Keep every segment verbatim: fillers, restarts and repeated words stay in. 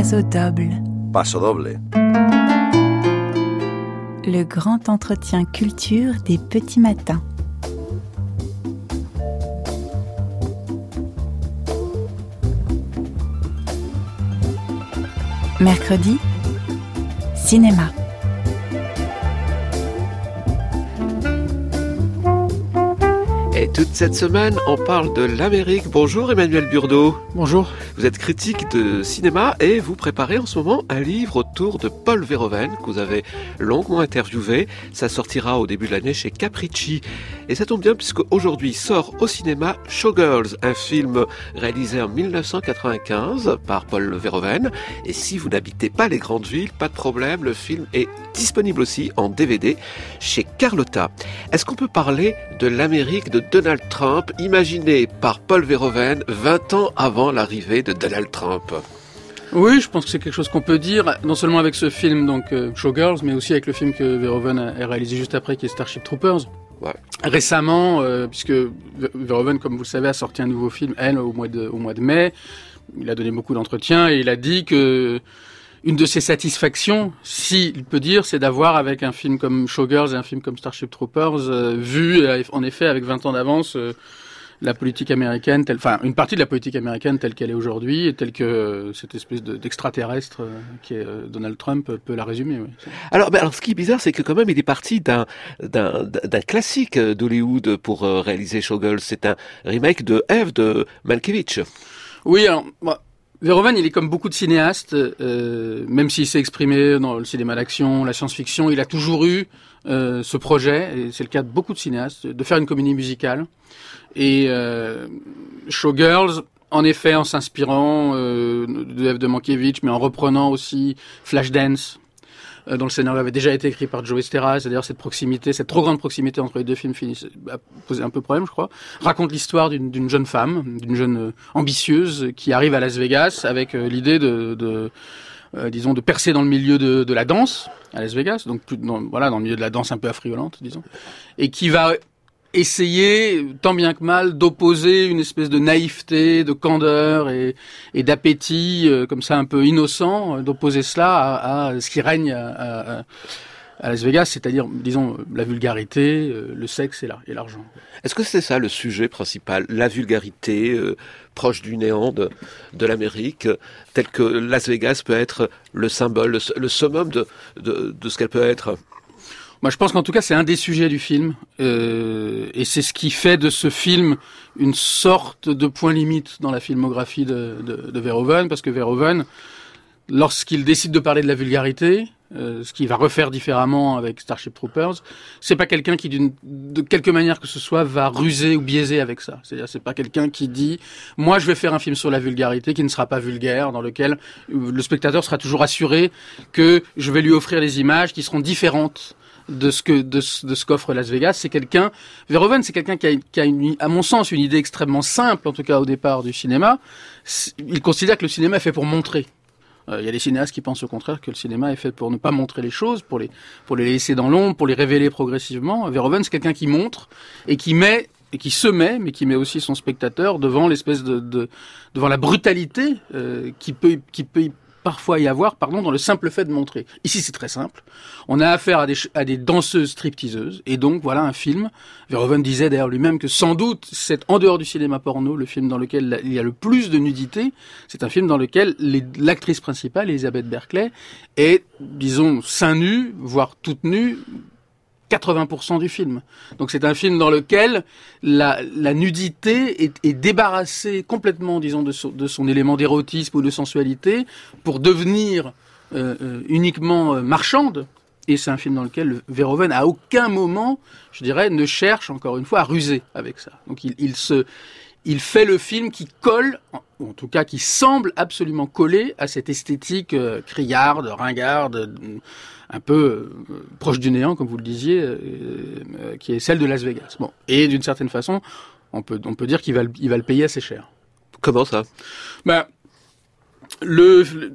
Paso Doble. Paso Doble. Le grand entretien culture des petits matins. Mercredi, cinéma. Et toute cette semaine, on parle de l'Amérique. Bonjour Emmanuel Burdeau. Bonjour. Vous êtes critique de cinéma et vous préparez en ce moment un livre autour de Paul Verhoeven que vous avez longuement interviewé. Ça sortira au début de l'année chez Capricci. Et ça tombe bien puisque aujourd'hui sort au cinéma Showgirls, un film réalisé en dix-neuf cent quatre-vingt-quinze par Paul Verhoeven. Et si vous n'habitez pas les grandes villes, pas de problème, le film est disponible aussi en D V D chez Carlotta. Est-ce qu'on peut parler de l'Amérique de Donald Trump, imaginé par Paul Verhoeven vingt ans avant l'arrivée de Donald Trump? Oui, je pense que c'est quelque chose qu'on peut dire, non seulement avec ce film, donc euh, Showgirls, mais aussi avec le film que Verhoeven a réalisé juste après, qui est Starship Troopers. Ouais. Récemment, euh, puisque Verhoeven, comme vous le savez, a sorti un nouveau film, Elle, au mois de, au mois de mai. Il a donné beaucoup d'entretiens et il a dit que une de ses satisfactions, s'il peut dire, c'est d'avoir, avec un film comme Showgirls et un film comme Starship Troopers, euh, vu, euh, en effet, avec vingt ans d'avance, euh, la politique américaine, telle, enfin, une partie de la politique américaine telle qu'elle est aujourd'hui, et telle que euh, cette espèce de, d'extraterrestre euh, qui est euh, Donald Trump euh, peut la résumer. Oui. Alors, ben, alors, ce qui est bizarre, c'est que quand même, il est parti d'un, d'un, d'un classique d'Hollywood pour euh, réaliser Showgirls. C'est un remake de Eve de Malkovich. Oui, alors, moi, Verhoeven, il est comme beaucoup de cinéastes, euh, même s'il s'est exprimé dans le cinéma d'action, la science-fiction, il a toujours eu euh, ce projet, et c'est le cas de beaucoup de cinéastes, de faire une comédie musicale. Et euh, Showgirls, en effet, en s'inspirant euh, de Eve de Mankiewicz, mais en reprenant aussi Flashdance, euh, dont le scénario avait déjà été écrit par Joe Esteras. D'ailleurs, cette proximité, cette trop grande proximité entre les deux films finissait, a posé un peu problème, je crois. Raconte l'histoire d'une, d'une jeune femme, d'une jeune euh, ambitieuse qui arrive à Las Vegas avec euh, l'idée de, de euh, disons, de percer dans le milieu de, de la danse à Las Vegas, donc plus dans, voilà, dans le milieu de la danse un peu affriolante, disons, et qui va essayer, tant bien que mal, d'opposer une espèce de naïveté, de candeur et, et d'appétit, euh, comme ça un peu innocent, euh, d'opposer cela à, à ce qui règne à, à, à Las Vegas, c'est-à-dire, disons, la vulgarité, euh, le sexe et, la, et l'argent. Est-ce que c'est ça le sujet principal, la vulgarité euh, proche du néant de, de l'Amérique, tel que Las Vegas peut être le symbole, le, le summum de, de, de ce qu'elle peut être? Moi, je pense qu'en tout cas, c'est un des sujets du film, euh, et c'est ce qui fait de ce film une sorte de point limite dans la filmographie de, de, de Verhoeven, parce que Verhoeven, lorsqu'il décide de parler de la vulgarité, euh, ce qu'il va refaire différemment avec Starship Troopers, c'est pas quelqu'un qui, d'une, de quelque manière que ce soit, va ruser ou biaiser avec ça. C'est-à-dire, c'est pas quelqu'un qui dit, moi, je vais faire un film sur la vulgarité qui ne sera pas vulgaire, dans lequel le spectateur sera toujours assuré que je vais lui offrir des images qui seront différentes de ce que de ce, de ce qu'offre Las Vegas. C'est quelqu'un, Verhoeven, c'est quelqu'un qui a, qui a une, à mon sens, une idée extrêmement simple, en tout cas au départ du cinéma. Il considère que le cinéma est fait pour montrer. Euh, il y a des cinéastes qui pensent au contraire que le cinéma est fait pour ne pas montrer les choses, pour les pour les laisser dans l'ombre, pour les révéler progressivement. Verhoeven, c'est quelqu'un qui montre et qui met et qui se met, mais qui met aussi son spectateur devant l'espèce de, de devant la brutalité euh, qui peut qui peut parfois y avoir, pardon, dans le simple fait de montrer. Ici, c'est très simple. On a affaire à des, à des danseuses stripteaseuses, et donc, voilà un film. Verhoeven disait d'ailleurs lui-même que sans doute, c'est en dehors du cinéma porno, le film dans lequel il y a le plus de nudité. C'est un film dans lequel les, l'actrice principale, Elizabeth Berkley, est, disons, seins nus, voire toute nue, quatre-vingts pour cent du film. Donc c'est un film dans lequel la, la nudité est, est débarrassée complètement, disons, de son, de son élément d'érotisme ou de sensualité pour devenir euh, euh, uniquement euh, marchande. Et c'est un film dans lequel Verhoeven, à aucun moment, je dirais, ne cherche, encore une fois, à ruser avec ça. Donc il, il se... Il fait le film qui colle, ou en tout cas qui semble absolument coller à cette esthétique euh, criarde, ringarde, euh, un peu euh, proche du néant, comme vous le disiez, euh, euh, qui est celle de Las Vegas. Bon, et d'une certaine façon, on peut on peut dire qu'il va il va le payer assez cher. Comment ça? Ben, Le, le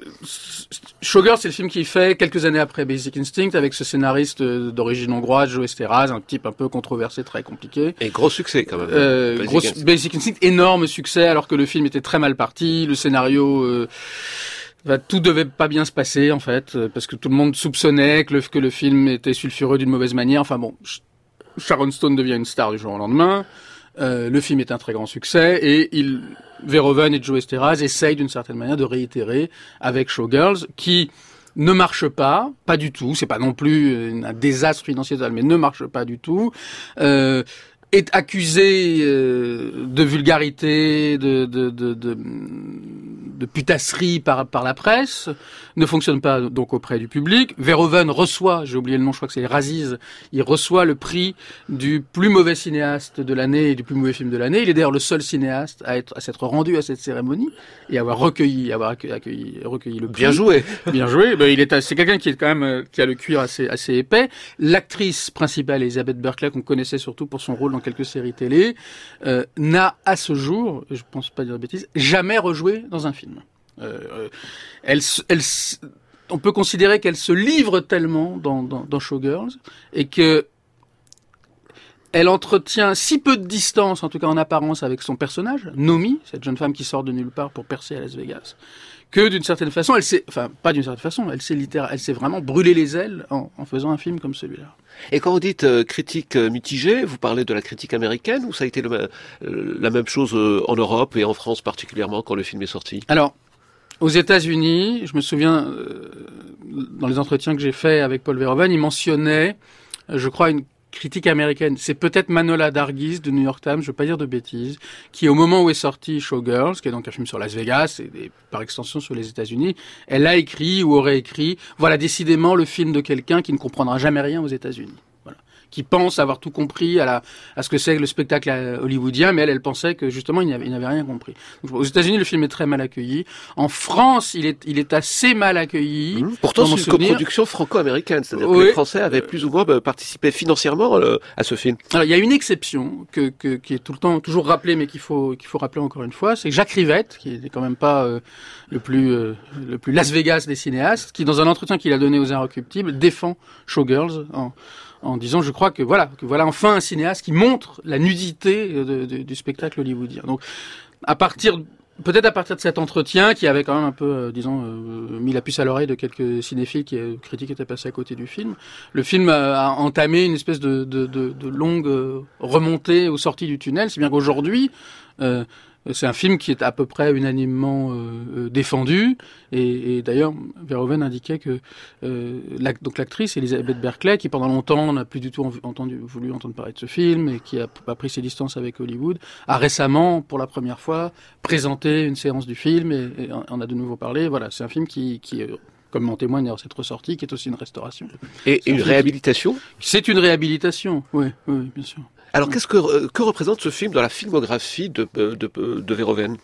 Showgirls, c'est le film qu'il fait quelques années après Basic Instinct, avec ce scénariste d'origine hongroise, Joe Esteras, un type un peu controversé, très compliqué. Et gros succès quand même. Euh, Basic, gros, Instinct. Basic Instinct, énorme succès, alors que le film était très mal parti, le scénario euh, Enfin, tout devait pas bien se passer en fait, parce que tout le monde soupçonnait que le, que le film était sulfureux d'une mauvaise manière. Enfin bon, Sharon Stone devient une star du jour au lendemain. Euh, le film est un très grand succès et il, Verhoeven et Joe Esteras essayent d'une certaine manière de réitérer avec Showgirls, qui ne marche pas, pas du tout. C'est pas non plus un désastre financier total, mais ne marche pas du tout. Euh, est accusé euh, de vulgarité, de, de, de, de, de putasserie par, par la presse, ne fonctionne pas donc auprès du public. Verhoeven reçoit, j'ai oublié le nom, je crois que c'est Raziz, il reçoit le prix du plus mauvais cinéaste de l'année et du plus mauvais film de l'année. Il est d'ailleurs le seul cinéaste à être à s'être rendu à cette cérémonie et avoir recueilli, avoir accueilli, accueilli recueilli le prix. Bien joué. Bien joué. Ben, il est, c'est quelqu'un qui est quand même, qui a le cuir assez, assez épais. L'actrice principale, Elizabeth Berkley, qu'on connaissait surtout pour son rôle dans quelques séries télé, euh, n'a à ce jour, je pense pas dire de bêtises, jamais rejoué dans un film. Euh, elle, elle, on peut considérer qu'elle se livre tellement dans, dans, dans Showgirls et que elle entretient si peu de distance, en tout cas en apparence, avec son personnage, Nomi, cette jeune femme qui sort de nulle part pour percer à Las Vegas, que d'une certaine façon, elle s'est, enfin pas d'une certaine façon, elle s'est littéralement, elle s'est vraiment brûlé les ailes en, en faisant un film comme celui-là. Et quand vous dites euh, critique euh, mitigée, vous parlez de la critique américaine ou ça a été le, euh, la même chose euh, en Europe et en France particulièrement quand le film est sorti? Alors, aux États-Unis, je me souviens, euh, dans les entretiens que j'ai faits avec Paul Verhoeven, il mentionnait, euh, je crois, une critique américaine. C'est peut-être Manohla Dargis de New York Times, je veux pas dire de bêtises, qui au moment où est sorti Showgirls, qui est donc un film sur Las Vegas et, et par extension sur les États-Unis, elle a écrit ou aurait écrit, voilà décidément le film de quelqu'un qui ne comprendra jamais rien aux États-Unis. Voilà. Qui pense avoir tout compris à la, à ce que c'est le spectacle hollywoodien, mais elle, elle pensait que justement il n'avait, il n'avait rien compris. Donc, aux États-Unis, le film est très mal accueilli. En France, il est, il est assez mal accueilli. Mmh. Pourtant, c'est une souvenir. coproduction franco-américaine, c'est-à-dire oui. que les Français avaient plus ou moins participé financièrement euh, à ce film. Alors, il y a une exception que, que, qui est tout le temps toujours rappelée, mais qu'il faut, qu'il faut rappeler encore une fois, c'est Jacques Rivette, qui est quand même pas euh, le plus, euh, le plus Las Vegas des cinéastes, qui dans un entretien qu'il a donné aux Inrecuptibles défend Showgirls en en disant, je crois que voilà, que voilà enfin un cinéaste qui montre la nudité de, de, du spectacle hollywoodien. Donc, à partir, peut-être à partir de cet entretien, qui avait quand même un peu, euh, disons, euh, mis la puce à l'oreille de quelques cinéphiles qui, euh, critiques étaient passés à côté du film, le film a, a entamé une espèce de, de, de, de longue euh, remontée aux sorties du tunnel, si bien qu'aujourd'hui, euh, c'est un film qui est à peu près unanimement euh, défendu et, et d'ailleurs Verhoeven indiquait que euh, la, donc l'actrice Elizabeth Berkley, qui pendant longtemps n'a plus du tout entendu, voulu entendre parler de ce film et qui a, a pris ses distances avec Hollywood, a récemment pour la première fois présenté une séance du film et, et on a de nouveau parlé. Voilà, c'est un film qui, qui comme en témoigne d'ailleurs cette ressortie, qui est aussi une restauration. Et une réhabilitation qui, C'est une réhabilitation, oui, oui, bien sûr. Alors, qu'est-ce que, que représente ce film dans la filmographie de, de, de, de Verhoeven?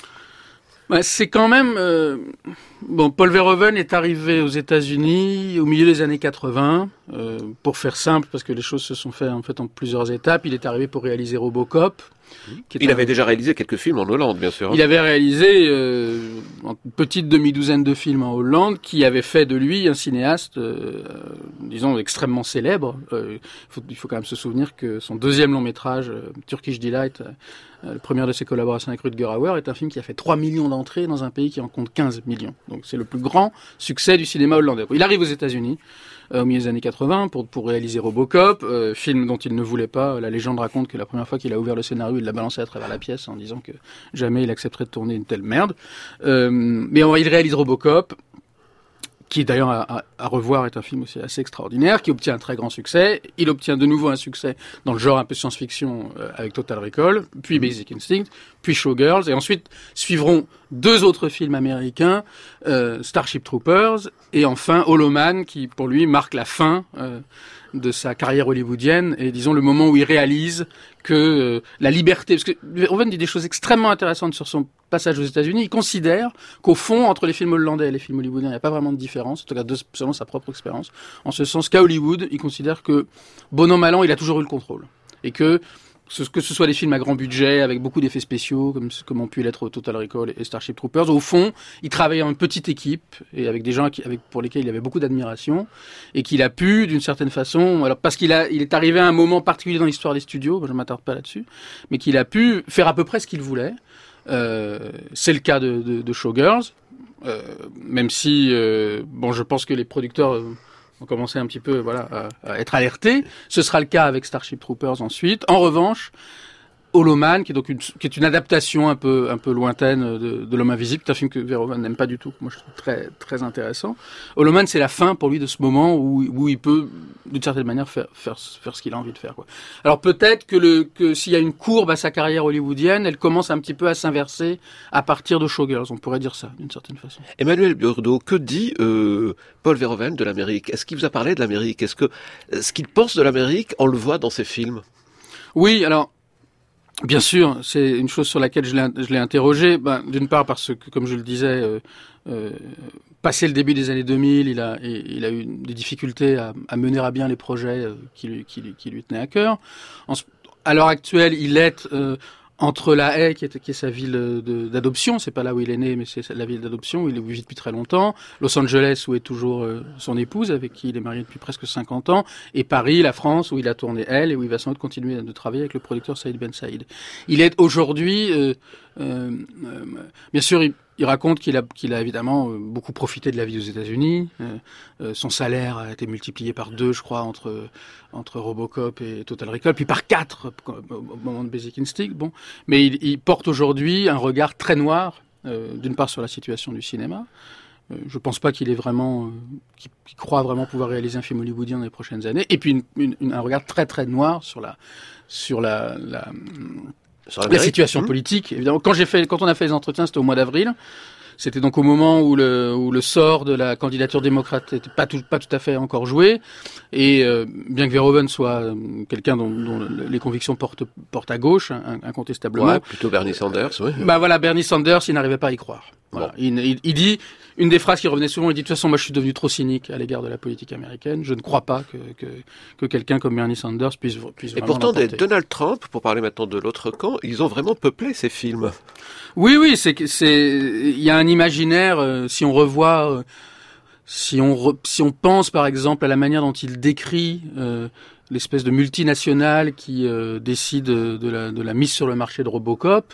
Bah, c'est quand même... Euh, bon, Paul Verhoeven est arrivé aux États-Unis au milieu des années quatre-vingts. Euh, pour faire simple, parce que les choses se sont faites en fait en plusieurs étapes, il est arrivé pour réaliser Robocop. Il un... avait déjà réalisé quelques films en Hollande, bien sûr. Il avait réalisé euh, une petite demi-douzaine de films en Hollande qui avait fait de lui un cinéaste, euh, disons, extrêmement célèbre. Euh, il, faut, il faut quand même se souvenir que son deuxième long métrage, euh, Turkish Delight, euh, le premier de ses collaborations avec Rutger Hauer, est un film qui a fait trois millions d'entrées dans un pays qui en compte quinze millions. Donc c'est le plus grand succès du cinéma hollandais. Il arrive aux États-Unis euh, au milieu des années quatre-vingts pour, pour réaliser Robocop, euh, film dont il ne voulait pas. La légende raconte que la première fois qu'il a ouvert le scénario, il l'a balancé à travers la pièce en disant que jamais il accepterait de tourner une telle merde. Euh, mais il réalise Robocop, qui d'ailleurs à, à, à revoir est un film aussi assez extraordinaire, qui obtient un très grand succès. Il obtient de nouveau un succès dans le genre un peu science-fiction euh, avec Total Recall, puis Basic Instinct, puis Showgirls, et ensuite suivront deux autres films américains, euh, Starship Troopers, et enfin Hollow Man, qui pour lui marque la fin euh, de sa carrière hollywoodienne, et disons le moment où il réalise que euh, la liberté, parce que Verhoeven dit des choses extrêmement intéressantes sur son passage aux États-Unis, il considère qu'au fond, entre les films hollandais et les films hollywoodiens, il n'y a pas vraiment de différence, en tout cas de, selon sa propre expérience, en ce sens qu'à Hollywood, il considère que, bon an, mal an, il a toujours eu le contrôle, et que ce, que ce soit des films à grand budget, avec beaucoup d'effets spéciaux, comme, comme ont pu l'être Total Recall et Starship Troopers, au fond, il travaillait en petite équipe, et avec des gens qui, avec, pour lesquels il avait beaucoup d'admiration, et qu'il a pu, d'une certaine façon, alors parce qu'il a, il est arrivé à un moment particulier dans l'histoire des studios, je ne m'attarde pas là-dessus, mais qu'il a pu faire à peu près ce qu'il voulait, Euh, c'est le cas de, de, de Showgirls, euh, même si, euh, bon, je pense que les producteurs euh, ont commencé un petit peu, voilà, à, à être alertés. Ce sera le cas avec Starship Troopers ensuite. En revanche, Hollow Man, qui est donc une, qui est une adaptation un peu, un peu lointaine de, de L'Homme Invisible, c'est un film que Verhoeven n'aime pas du tout. Moi, je trouve très, très intéressant. Hollow Man, c'est la fin pour lui de ce moment où, où il peut, d'une certaine manière, faire, faire, faire ce qu'il a envie de faire, quoi. Alors peut-être que le, que s'il y a une courbe à sa carrière hollywoodienne, elle commence un petit peu à s'inverser à partir de Showgirls. On pourrait dire ça, d'une certaine façon. Emmanuel Burdeau, que dit euh, Paul Verhoeven de l'Amérique? Est-ce qu'il vous a parlé de l'Amérique? Est-ce que ce qu'il pense de l'Amérique, on le voit dans ses films? Oui, alors. Bien sûr, c'est une chose sur laquelle je l'ai, je l'ai interrogé. Ben, d'une part parce que, comme je le disais, euh, euh, passé le début des années deux mille, il a, il a eu des difficultés à, à mener à bien les projets qui lui, qui lui, qui lui tenaient à cœur. En, à l'heure actuelle, il est euh, entre La Haye, qui est, qui est sa ville de, d'adoption, c'est pas là où il est né, mais c'est la ville d'adoption où il vit depuis très longtemps, Los Angeles où est toujours euh, son épouse, avec qui il est marié depuis presque cinquante ans, et Paris, la France, où il a tourné Elle, et où il va sans doute continuer de travailler avec le producteur Saïd Ben Saïd. Il est aujourd'hui, euh, euh, euh, bien sûr, il, il raconte qu'il a, qu'il a évidemment beaucoup profité de la vie aux États-Unis. Euh, euh, son salaire a été multiplié par deux, je crois, entre entre Robocop et Total Recall, puis par quatre au moment de Basic Instinct. Bon, mais il, il porte aujourd'hui un regard très noir, euh, d'une part sur la situation du cinéma. Euh, je pense pas qu'il est vraiment, euh, qu'il, qu'il croit vraiment pouvoir réaliser un film hollywoodien dans les prochaines années. Et puis une, une, une, un regard très très noir sur la sur la, la Sur la situation mmh. politique, évidemment. Quand j'ai fait, quand on a fait les entretiens, c'était au mois d'avril. C'était donc au moment où le où le sort de la candidature démocrate n'était pas tout pas tout à fait encore joué. Et euh, bien que Verhoeven soit euh, quelqu'un dont, dont les convictions portent portent à gauche, hein, incontestablement. Ouais, plutôt Bernie Sanders, oui. Bah voilà, Bernie Sanders, il n'arrivait pas à y croire. Voilà. Bon. Il, il, il dit une des phrases qui revenait souvent. Il dit de toute façon, moi, je suis devenu trop cynique à l'égard de la politique américaine. Je ne crois pas que que, que quelqu'un comme Bernie Sanders puisse puisse. Et pourtant, des Donald Trump, pour parler maintenant de l'autre camp, ils ont vraiment peuplé ces films. Oui, oui, c'est c'est il y a un imaginaire. Euh, si on revoit, euh, si on re, si on pense par exemple à la manière dont il décrit euh, l'espèce de multinationale qui euh, décide de la de la mise sur le marché de Robocop.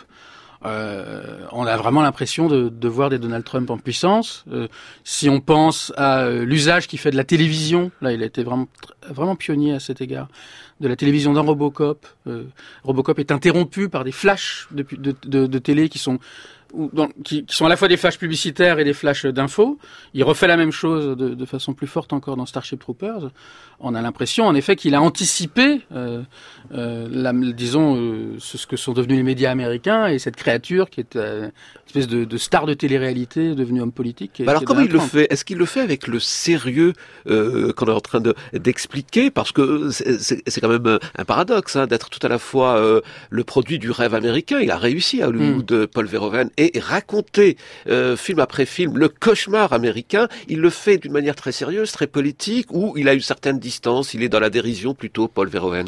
Euh, on a vraiment l'impression de, de voir des Donald Trump en puissance. Euh, si on pense à euh, l'usage qu'il fait de la télévision, là, il a été vraiment vraiment pionnier à cet égard, de la télévision dans Robocop. Euh, Robocop est interrompu par des flashs de, de, de, de télé qui sont ou dans, qui, qui sont à la fois des flashs publicitaires et des flashs d'infos. Il refait la même chose de, de façon plus forte encore dans Starship Troopers. On a l'impression, en effet, qu'il a anticipé, euh, euh, la, disons, euh, ce, ce que sont devenus les médias américains et cette créature qui est euh, une espèce de, de star de télé-réalité devenue homme politique. Bah alors comment il le fait? Est-ce qu'il le fait avec le sérieux euh, qu'on est en train de, d'expliquer? Parce que c'est, c'est, c'est quand même un paradoxe hein, d'être tout à la fois euh, le produit du rêve américain. Il a réussi à Hollywood, mm. Paul Verhoeven, et raconter euh, film après film le cauchemar américain. Il le fait d'une manière très sérieuse, très politique, où il a une certaine distance. Il est dans la dérision plutôt, Paul Verhoeven.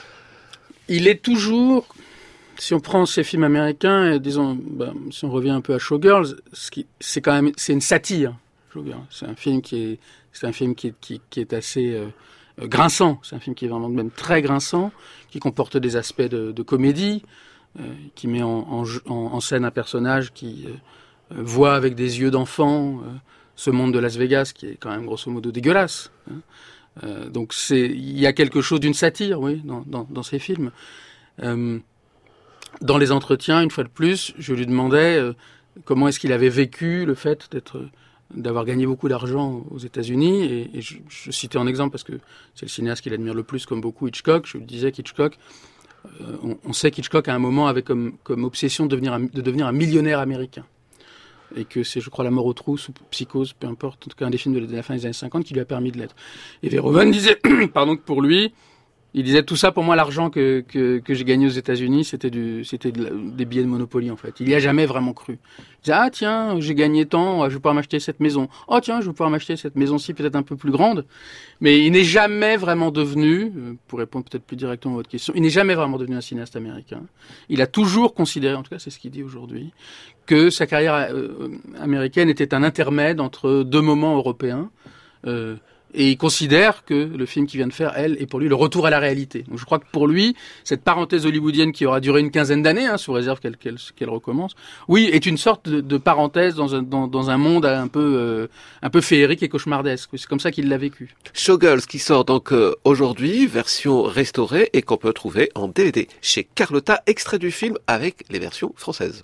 Il est toujours, si on prend ces films américains, et disons, ben, si on revient un peu à Showgirls, ce qui, c'est quand même, c'est une satire. Showgirls, c'est un film qui est, c'est un film qui est, qui, qui est assez euh, grinçant. C'est un film qui est vraiment même très grinçant, qui comporte des aspects de, de comédie. Euh, qui met en, en, en scène un personnage qui euh, voit avec des yeux d'enfant euh, ce monde de Las Vegas qui est quand même grosso modo dégueulasse. Hein. Euh, donc c'est, il y a quelque chose d'une satire, oui, dans, dans, dans ces films. Euh, dans les entretiens, une fois de plus, je lui demandais euh, comment est-ce qu'il avait vécu le fait d'être, d'avoir gagné beaucoup d'argent aux États-Unis, et, et je, je citais en exemple parce que c'est le cinéaste qu'il admire le plus, comme beaucoup, Hitchcock. Je lui disais qu'Hitchcock, Euh, on, on sait qu'Hitchcock à un moment avait comme, comme obsession de devenir, un, de devenir un millionnaire américain. Et que c'est, je crois, La mort aux trousses ou Psychose, peu importe, en tout cas un des films de la fin des années cinquante qui lui a permis de l'être. Et Verhoeven disait, pardon, que pour lui, il disait tout ça pour moi, l'argent que, que, que j'ai gagné aux États-Unis, c'était, du, c'était de la, des billets de Monopoly en fait. Il y a jamais vraiment cru. Il disait, ah tiens, j'ai gagné tant, je vais pouvoir m'acheter cette maison. Oh tiens, je vais pouvoir m'acheter cette maison-ci peut-être un peu plus grande. Mais il n'est jamais vraiment devenu, pour répondre peut-être plus directement à votre question, il n'est jamais vraiment devenu un cinéaste américain. Il a toujours considéré, en tout cas c'est ce qu'il dit aujourd'hui, que sa carrière euh, américaine était un intermède entre deux moments européens. Euh, Et il considère que le film qu'il vient de faire, elle, est pour lui le retour à la réalité. Donc je crois que pour lui, cette parenthèse hollywoodienne qui aura duré une quinzaine d'années, hein, sous réserve qu'elle, qu'elle, qu'elle recommence, oui, est une sorte de, de parenthèse dans un, dans, dans un monde un peu, euh, un peu féerique et cauchemardesque. C'est comme ça qu'il l'a vécu. Showgirls qui sort donc euh, aujourd'hui, version restaurée et qu'on peut trouver en D V D chez Carlotta, extrait du film avec les versions françaises.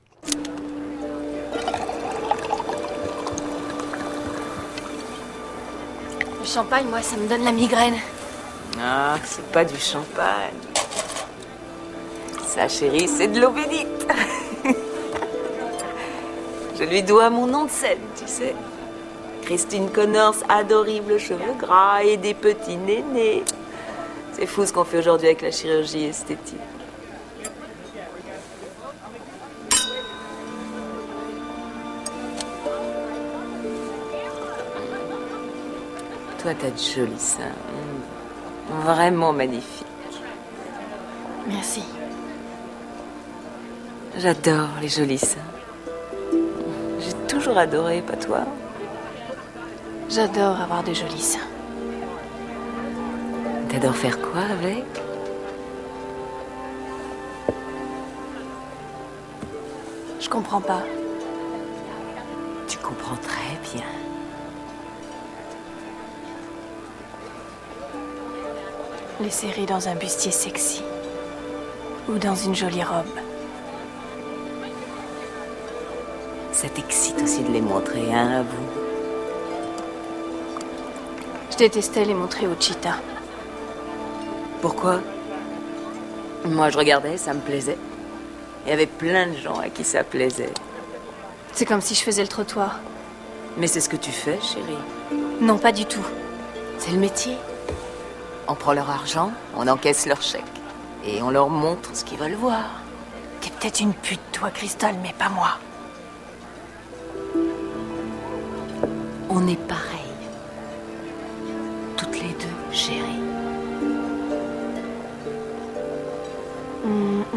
Le champagne, moi, ça me donne la migraine. Ah, c'est pas du champagne. Ça, chérie, c'est de l'eau bénite. Je lui dois mon nom de scène, tu sais. Christine Connors, adorable, cheveux gras et des petits nénés. C'est fou ce qu'on fait aujourd'hui avec la chirurgie esthétique. Toi, t'as de jolis seins. Mmh. Vraiment magnifiques. Merci. J'adore les jolis seins. J'ai toujours adoré, pas toi? J'adore avoir de jolis seins. T'adores faire quoi avec? Je comprends pas. Tu comprends très bien. Les serrer dans un bustier sexy. Ou dans une jolie robe. Ça t'excite aussi de les montrer, hein, à vous? Je détestais les montrer au cheetah. Pourquoi? Moi, je regardais, ça me plaisait. Il y avait plein de gens à qui ça plaisait. C'est comme si je faisais le trottoir. Mais c'est ce que tu fais, chérie. Non, pas du tout. C'est le métier. On prend leur argent, on encaisse leur chèque. Et on leur montre ce qu'ils veulent voir. T'es peut-être une pute, toi, Cristal, mais pas moi. On est pareil. Toutes les deux, chérie. Mm-mm.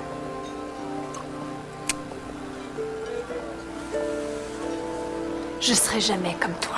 Je serai jamais comme toi.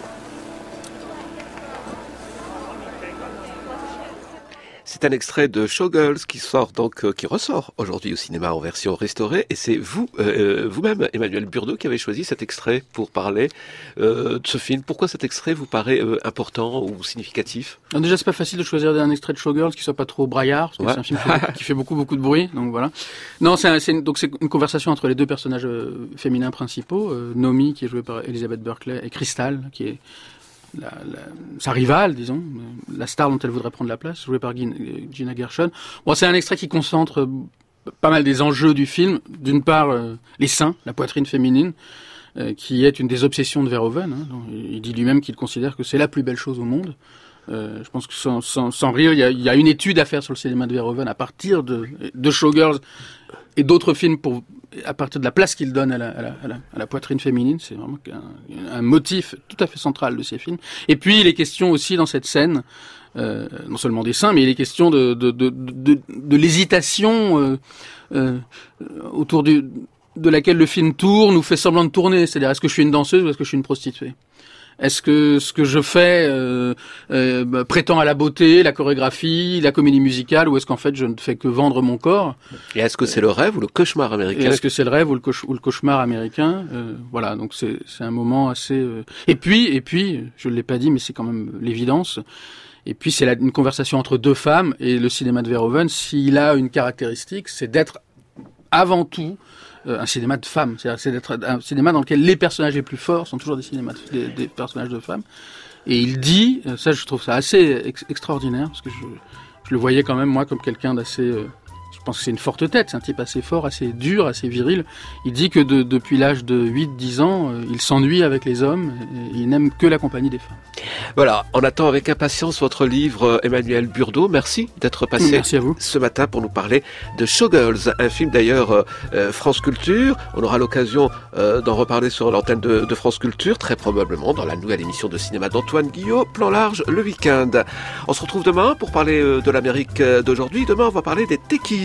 C'est un extrait de Showgirls qui sort donc, euh, qui ressort aujourd'hui au cinéma en version restaurée. Et c'est vous, euh, vous-même, Emmanuel Burdeau, qui avez choisi cet extrait pour parler euh, de ce film. Pourquoi cet extrait vous paraît euh, important ou significatif? Alors déjà, c'est pas facile de choisir un extrait de Showgirls qui soit pas trop braillard, parce que ouais. C'est un film qui fait, qui fait beaucoup, beaucoup de bruit. Donc voilà. Non, c'est, un, c'est une, donc c'est une conversation entre les deux personnages euh, féminins principaux, euh, Nomi, qui est jouée par Elizabeth Berkley, et Crystal, qui est La, la, sa rivale, disons, la star dont elle voudrait prendre la place, jouée par Gina Gershon. Bon, c'est un extrait qui concentre pas mal des enjeux du film. D'une part, euh, les seins, la poitrine féminine, euh, qui est une des obsessions de Verhoeven. Hein. Donc, il dit lui-même qu'il considère que c'est la plus belle chose au monde. Euh, je pense que sans, sans, sans rire, il y a, il y a une étude à faire sur le cinéma de Verhoeven à partir de, de Showgirls et d'autres films pour à partir de la place qu'il donne à la, à la, à la, à la poitrine féminine. C'est vraiment un, un motif tout à fait central de ces films. Et puis, il est question aussi dans cette scène, euh, non seulement des seins, mais il est question de, de, de, de, de l'hésitation euh, euh, autour du, de laquelle le film tourne ou fait semblant de tourner. C'est-à-dire, est-ce que je suis une danseuse ou est-ce que je suis une prostituée ? Est-ce que ce que je fais euh, euh, bah, prétend à la beauté, la chorégraphie, la comédie musicale, ou est-ce qu'en fait je ne fais que vendre mon corps ? Et est-ce que c'est le rêve ou le cauchemar américain ? Et est-ce que c'est le rêve ou le, cauch- ou le cauchemar américain ? euh, Voilà, donc c'est, c'est un moment assez... Euh... Et puis, et puis, je ne l'ai pas dit, mais c'est quand même l'évidence. Et puis c'est la, une conversation entre deux femmes, et le cinéma de Verhoeven, s'il a une caractéristique, c'est d'être avant tout un cinéma de femmes, c'est-à-dire c'est d'être un cinéma dans lequel les personnages les plus forts sont toujours des cinémas de, des, des personnages de femmes. Et il dit, ça je trouve ça assez ex- extraordinaire, parce que je, je le voyais quand même moi comme quelqu'un d'assez, euh, je pense que c'est une forte tête, c'est un type assez fort, assez dur, assez viril. Il dit que de, depuis l'âge de huit dix ans, euh, il s'ennuie avec les hommes, et il n'aime que la compagnie des femmes. Voilà, on attend avec impatience votre livre, Emmanuel Burdeau. Merci d'être passé Merci à vous. Ce matin pour nous parler de Showgirls, un film d'ailleurs euh, France Culture. On aura l'occasion euh, d'en reparler sur l'antenne de, de France Culture, très probablement dans la nouvelle émission de cinéma d'Antoine Guillot, Plan Large le week-end. On se retrouve demain pour parler euh, de l'Amérique d'aujourd'hui. Demain, on va parler des Techies.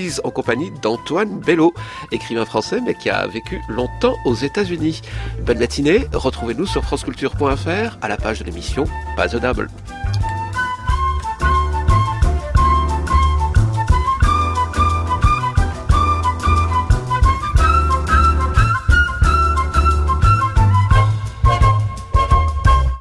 Louise en compagnie d'Antoine Bello, écrivain français mais qui a vécu longtemps aux États-Unis. Bonne matinée, retrouvez-nous sur franceculture point f r à la page de l'émission Pas The Double.